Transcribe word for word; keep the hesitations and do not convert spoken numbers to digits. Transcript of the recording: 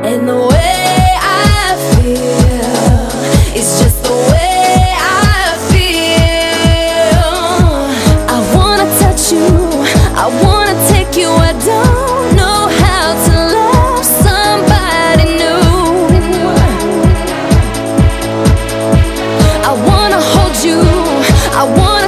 And the way I feel is just the way I feel. I wanna touch you, I wanna take you, I don't know how to love somebody new. I wanna hold you, I wanna